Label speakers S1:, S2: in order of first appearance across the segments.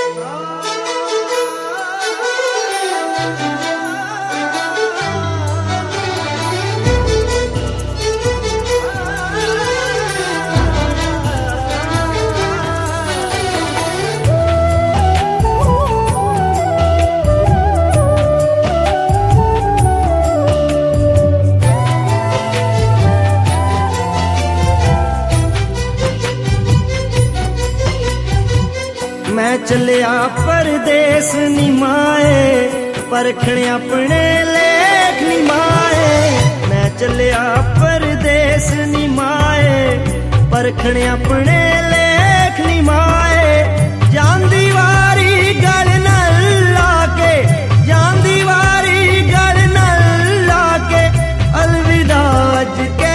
S1: मैं चलिया परदेस निमाए परखने अपने लेख निमाए। मैं चलिया परदेस निमाए परखने अपने लेख निमाए। जांदी वारी गल न लाके जांदी वारी गल न लाके अलविदा अज के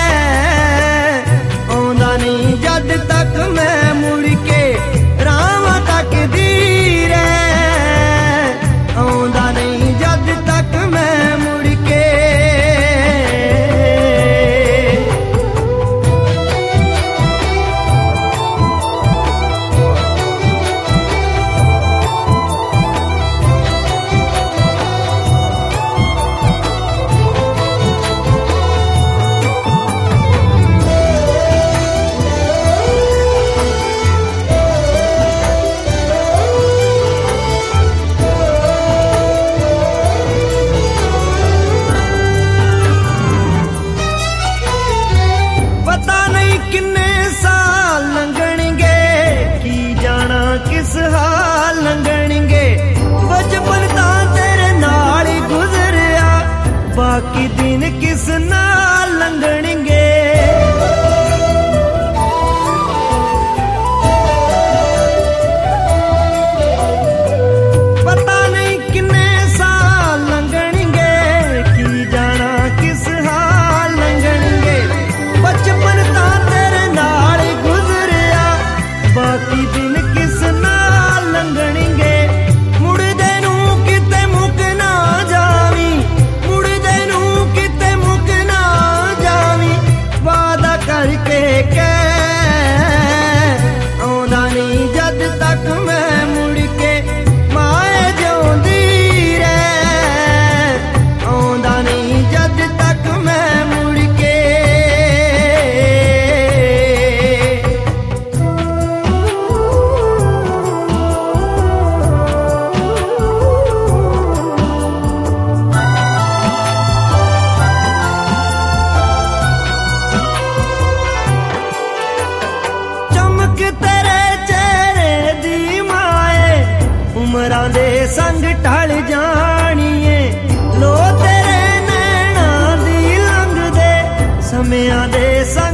S1: आंदा नहीं जद तक मैं मुड़ के किस हाल लंघणगे। बचपन ता तेरे नाल ही गुजरिया बाकी दिन किस नाल लंघणगे। पता नहीं किन्ने साल लंघणगे की जाना किस हाल लंघणगे। बचपन ता तेरे नाल ही गुजरिया बाकी दिन लंघणगे। मुड़दे नू किते मुक ना जावी मुड़दे नू किते मुक ना जावी। वादा करके कह आंदा नहीं जद तक मैं मुड़ के माए जिउंदी रह आंदा नहीं जद तक मैं मुड़ के। उमरां दे संग ढल जाणीए लो तेरे नैना दी लंघदे समयां दे संग